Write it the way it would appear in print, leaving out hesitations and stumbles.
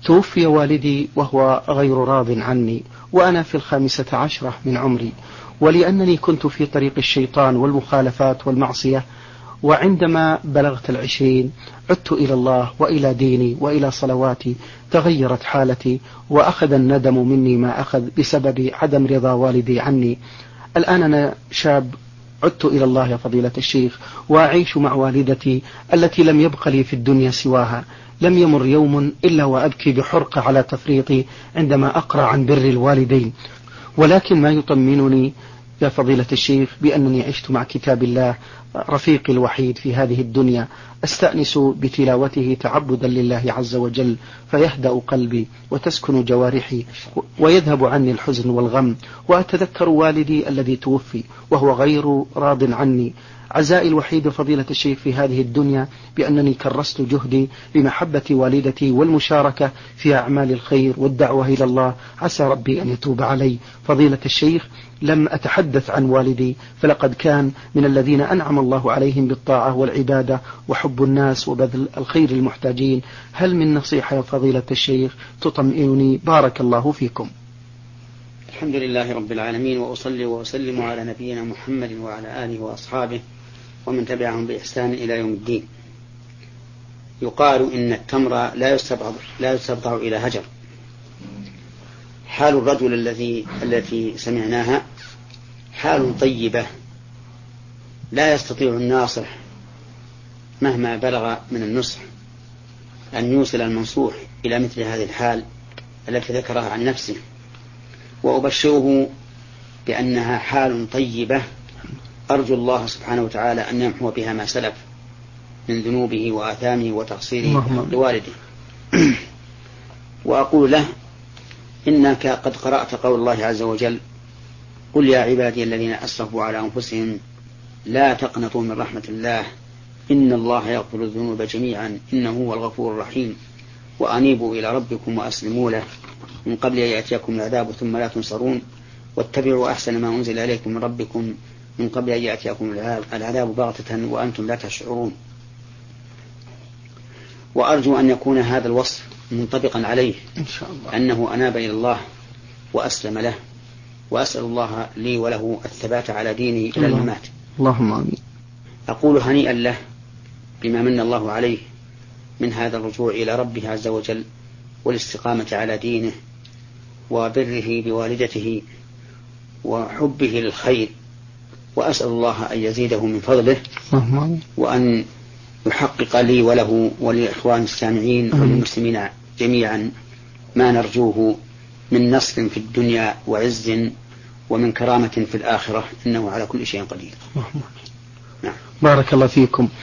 توفي والدي وهو غير راض عني، وأنا في 15 من عمري، ولأنني كنت في طريق الشيطان والمخالفات والمعصية، وعندما بلغت 20 عدت إلى الله وإلى ديني وإلى صلواتي، تغيرت حالتي وأخذ الندم مني ما أخذ بسبب عدم رضا والدي عني. الآن أنا شاب، عدت إلى الله يا فضيلة الشيخ، وأعيش مع والدتي التي لم يبق لي في الدنيا سواها. لم يمر يوم إلا وأبكي بحرقة على تفريطي عندما أقرأ عن بر الوالدين، ولكن ما يطمنني يا فضيلة الشيخ بأنني عشت مع كتاب الله رفيقي الوحيد في هذه الدنيا، أستأنس بتلاوته تعبدا لله عز وجل، فيهدأ قلبي وتسكن جوارحي ويذهب عني الحزن والغم، وأتذكر والدي الذي توفي وهو غير راض عني. عزائي الوحيد فضيلة الشيخ في هذه الدنيا بأنني كرست جهدي لمحبة والدتي والمشاركة في أعمال الخير والدعوة إلى الله، عسى ربي أن يتوب علي. فضيلة الشيخ، لم أتحدث عن والدي، فلقد كان من الذين أنعم الله عليهم بالطاعة والعبادة وحب الناس وبذل الخير للمحتاجين. هل من نصيحة يا فضيلة الشيخ تطمئنني؟ بارك الله فيكم. الحمد لله رب العالمين، وأصلي وأسلم على نبينا محمد وعلى آله وأصحابه ومن تبعهم بإحسان إلى يوم الدين. يقال إن التمر لا يستبضع إلى هجر. حال الرجل التي سمعناها حال طيبة، لا يستطيع الناصح مهما بلغ من النصح أن يوصل المنصوح إلى مثل هذه الحال التي ذكرها عن نفسه، وأبشره بأنها حال طيبة أرجو الله سبحانه وتعالى أن يمحو بها ما سلف من ذنوبه وآثامه وتقصيره بحق والده. وأقول له: إنك قد قرأت قول الله عز وجل: قل يا عبادي الذين أسرفوا على أنفسهم لا تقنطوا من رحمة الله إن الله يغفر الذنوب جميعا إنه هو الغفور الرحيم وأنيبوا إلى ربكم وأسلموا له من قبل أن يأتيكم العذاب ثم لا تنصرون واتبعوا أحسن ما أنزل إليكم من ربكم من قبل أن يأتيكم العذاب بغتة وأنتم لا تشعرون. وأرجو أن يكون هذا الوصف منطبقا عليه إن شاء الله، أنه أناب إلى الله وأسلم له، وأسأل الله لي وله الثبات على دينه إلى الممات. اللهم آمين. أقول هنيئا له بما من الله عليه من هذا الرجوع إلى ربه عز وجل والاستقامة على دينه وبره بوالدته وحبه للخير، وأسأل الله أن يزيده من فضله وأن يحقق لي وله ولإخوان السامعين وللمسلمين جميعا ما نرجوه من نصر في الدنيا وعز ومن كرامة في الآخرة إنه على كل شيء قدير. نعم. بارك الله فيكم.